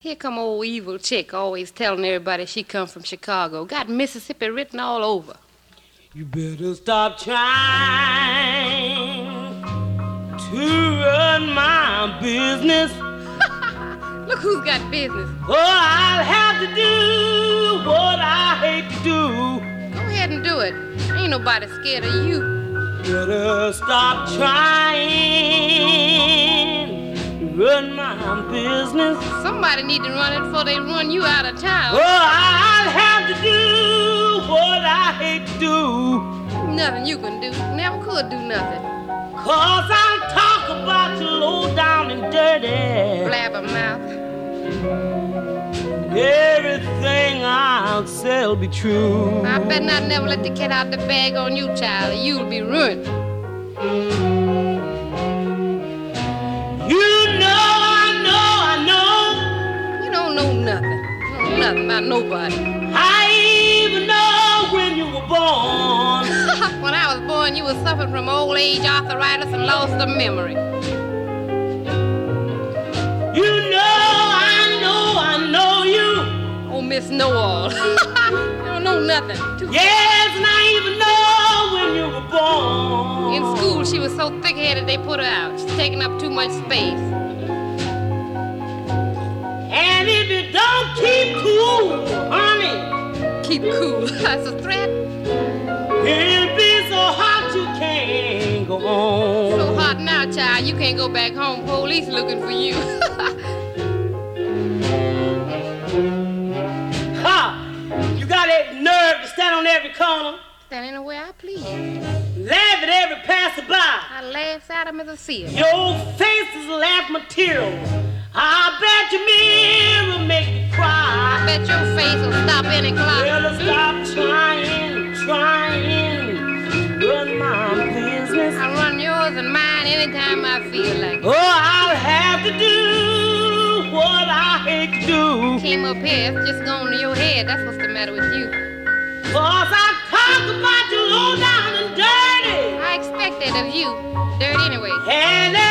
Here come old evil chick always telling everybody she come from Chicago. Got Mississippi written all over. You better stop trying to run my business. Look who's got business. Oh, I'll have to do what I hate to do. Go ahead and do it. Ain't nobody scared of you. Better stop trying to run my business. Somebody need to run it before they run you out of town. Oh, I'll have to do what I hate to do. Nothing you can do. Never could do nothing. 'Cause I'll talk about you low down and dirty. Blabbermouth. Everything I'll say'll be true. I better not never let the cat out the bag on you, child, or you'll be ruined. You know, I know. You don't know nothing. You don't know nothing about nobody. I even know when you were born. When I was born, you were suffering from old age, arthritis, and loss of memory. You know, I know you. Oh, Miss Know-All. You don't know nothing. Yes, and I even know when you were born. In school, she was so thick-headed they put her out. She's taking up too much space. And if you don't keep cool, honey. Keep cool. That's a threat. It'll be so hot you can't go on. So hot now, child, you can't go back home. Police looking for you. Ha! You got that nerve to stand on every corner. Stand anywhere I please. Laugh at every passerby. I laugh at him as I see it. Your face is laugh material. I bet your mirror make you cry. I bet your face will stop any clock. Better stop trying, run my business. I run yours and mine anytime I feel like it. Oh, I'll have to do what I hate to do. Came up here, it's just gone to your head. That's what's the matter with you. 'Cause I talk about you low down and dirty. I expect that of you. Dirt anyway. And